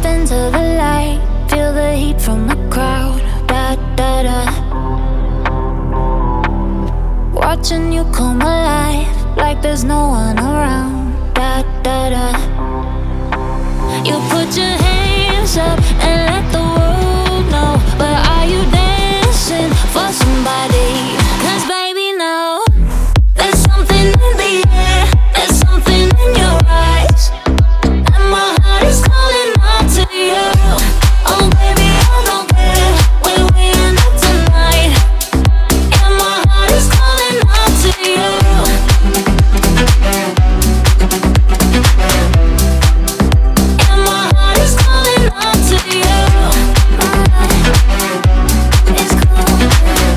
into the light, feel the heat from the crowd. Da da da. Watching you come alive, like there's no one around. Da da da. You put your hands up and let the world know, but are you dancing for somebody? 'Cause baby, no, there's something in the air, there's something in your eyes, and my heart is calling out to you. Oh baby, I don't care where we end up tonight, and my heart is calling out to you. And my heart is calling out to you. My heart is calling,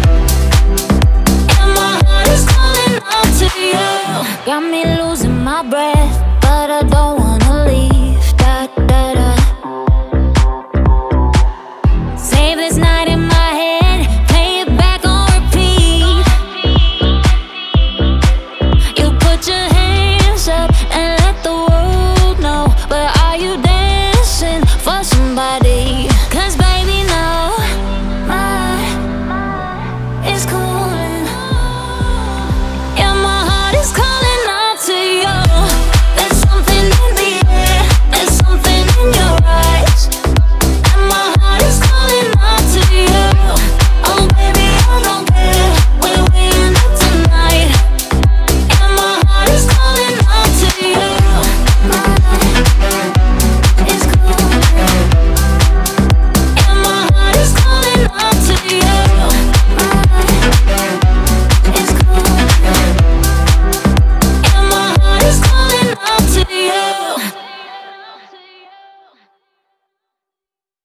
and my heart is calling out to you. Got me losing my breath, but I don't wanna leave. Da da da. Save this night in my head, play it back on repeat. You put your hands up and let the world know, but are you dancing for somebody? 'Cause baby, no, my heart is cool.